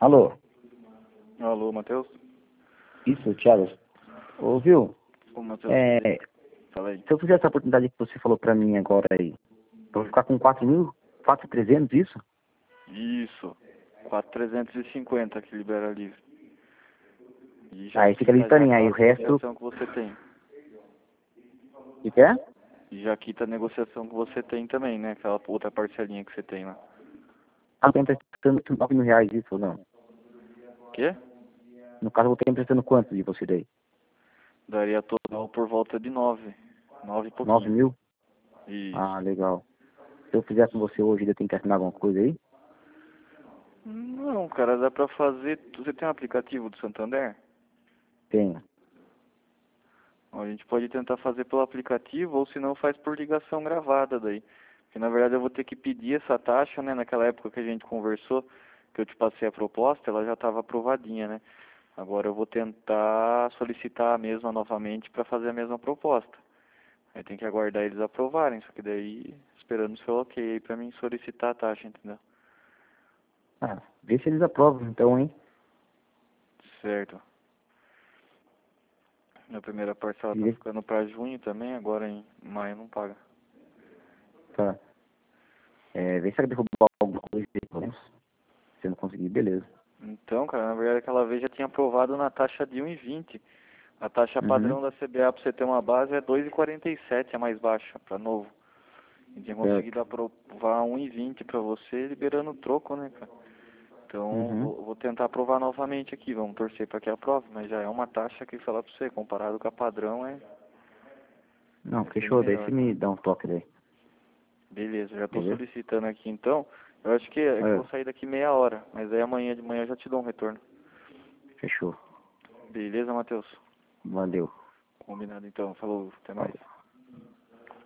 Alô? Alô, Matheus? Isso, Thiago. Ouviu? Ô, Matheus, É, fala aí. se eu fizer essa oportunidade que você falou pra mim agora aí, eu vou ficar com 4.300, isso? Isso. 4.350 que libera livre. E Aí fica livre pra já mim, aí aquela o resto, negociação que você tem. o que que é? E já quita a negociação que você tem também, né? Aquela outra parcelinha que você tem lá. Ah, eu tô emprestando 9 mil reais, isso ou não? Quê? No caso, eu vou estar emprestando quanto de você daí? Daria total por volta de 9. 9 e 9 pouquinho. mil? Isso. Ah, legal. Se eu fizer com você hoje, eu tenho que assinar alguma coisa aí? Não, cara, dá pra fazer. Você tem um aplicativo do Santander? Tenho. A gente pode tentar fazer pelo aplicativo ou se não faz por ligação gravada daí. Porque na verdade eu vou ter que pedir essa taxa, né? Naquela época que a gente conversou, que eu te passei a proposta, ela já estava aprovadinha, né? Agora eu vou tentar solicitar a mesma novamente para fazer a mesma proposta. Aí tem que aguardar eles aprovarem, só que daí esperando o seu ok aí para mim solicitar a taxa, entendeu? Ah, vê se eles aprovam então, hein? Certo. A primeira parcela tá Vê- ficando para junho também, agora em maio não paga. Tá. Vê se ela derrubar alguma coisa aí, pelo menos. Se eu não conseguir, beleza. Então, cara, na verdade aquela vez já tinha aprovado na taxa de 1,20. A taxa Uhum. padrão da CBA para você ter uma base é 2,47, é mais baixa para novo. A gente tinha Certo. conseguido aprovar 1,20 para você, liberando o troco, né, cara? Então, Uhum. vou tentar aprovar novamente aqui, vamos torcer para que aprove, mas já é uma taxa que, falar para você, comparado com a padrão, Não, é bem fechou. Daí melhor, você cara. me dá um toque daí. Beleza, já estou Beleza? solicitando aqui então. Eu acho que é que eu É, vou sair daqui meia hora, mas aí amanhã de manhã eu já te dou um retorno. fechou. Beleza, Matheus? Valeu. Combinado então. Falou, até mais. Falou.